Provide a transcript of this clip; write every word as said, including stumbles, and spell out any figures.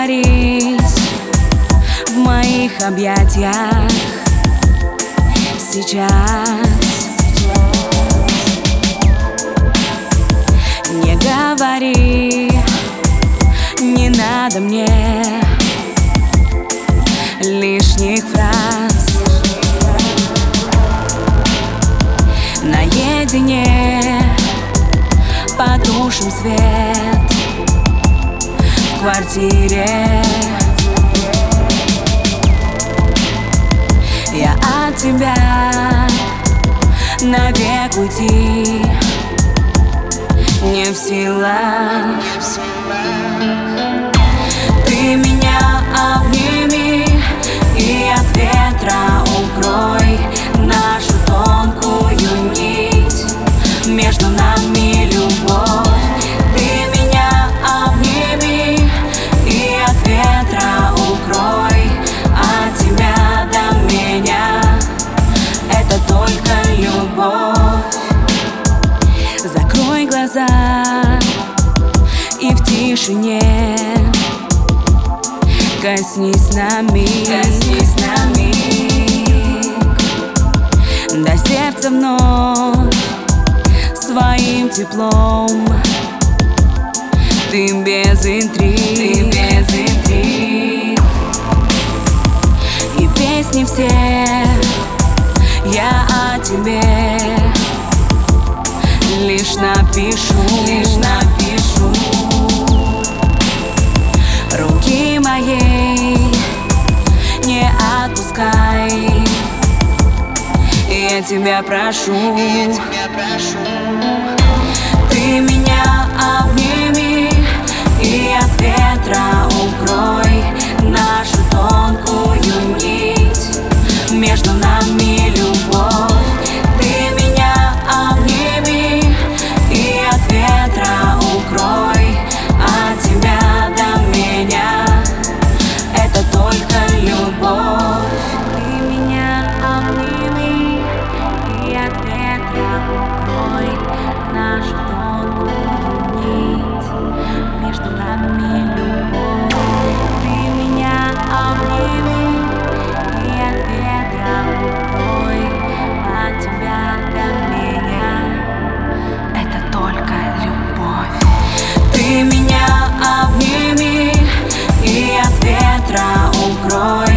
растворись в моих объятиях сейчас. Не говори, не надо мне лишних фраз. Наедине потушим свет в квартире. Я от тебя навек уйти не в силах. Ты меня обними и от ветра укрой нашу тонкую нить, между нами любовь. Ты меня обними и от ветра укрой, от тебя до меня это только любовь. Закрой глаза и в тишине коснись нами, коснись нами. До сердца вновь своим теплом. Ты без интриг, ты без интриг. И песни все я о тебе лишь напишу, лишь напишу. Руки моей не отпускай, я тебя прошу, я тебя прошу. Ты меня обними и от ветра укрой нашу тонкую нить, между нами любовь. Ты меня обними и от ветра укрой, от тебя до меня это только любовь. Ты меня обними и от ветра укрой нашу тонкую нить, между нами любовь. Ты меня обними и от ветра укрой, от тебя до меня это только любовь. Ты меня обними и от ветра укрой.